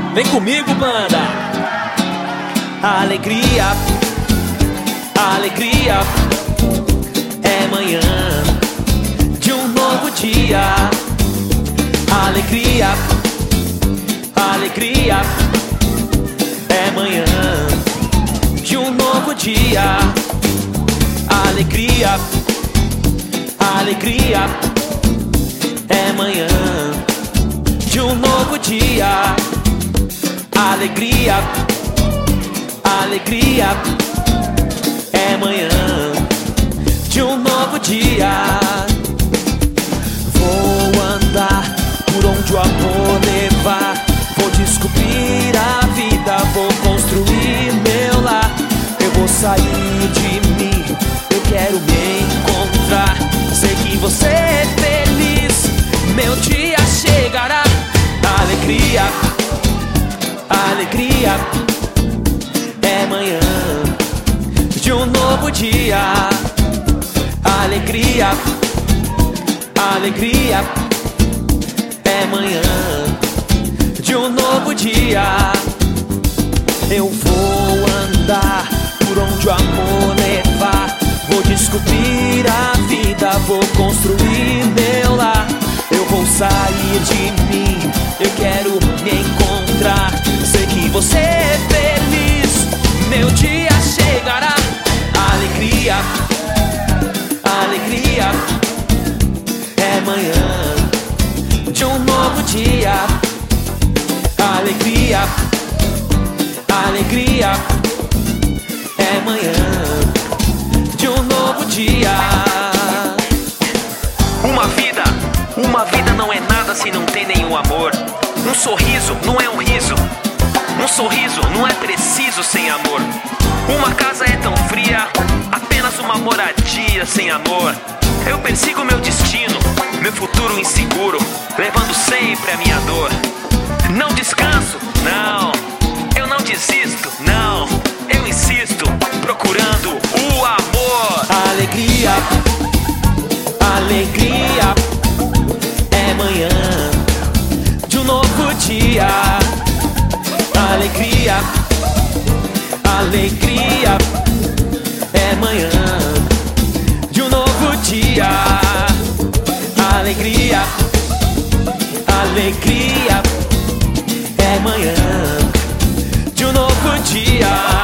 Vem comigo, banda. Alegria, alegria, é manhã de um novo dia. Alegria, alegria, é manhã de um novo dia. Alegria, alegria, é manhã de um novo dia. Alegria, alegria, é manhã de um novo dia. Vou andar por onde o amor levar, vou descobrir a vida, vou construir meu lar. Eu vou sair de mim, eu quero me encontrar. Sei que você é feliz, meu dia chegará. Alegria, alegria, é manhã de um novo dia. Alegria, alegria, é manhã de um novo dia. Eu vou andar por onde o amor levar, vou descobrir a vida, vou construir meu lar. Eu vou sair de mim, eu quero me encontrar. Sei que você é feliz, meu dia chegará. Alegria, alegria, é manhã de um novo dia. Alegria, alegria, é manhã de um novo dia. Uma vida não é nada se não tem nenhum amor. Um sorriso não é um riso, um sorriso não é preciso sem amor. Uma casa é tão fria, apenas uma moradia sem amor. Eu persigo meu destino, meu futuro inseguro, levando sempre a minha dor. Não descanso, não, eu não desisto, não, eu insisto, procurando o amor. Alegria, alegria, é manhã de um novo dia. Alegria, alegria, é manhã de um novo dia. Alegria, alegria, é manhã de um novo dia.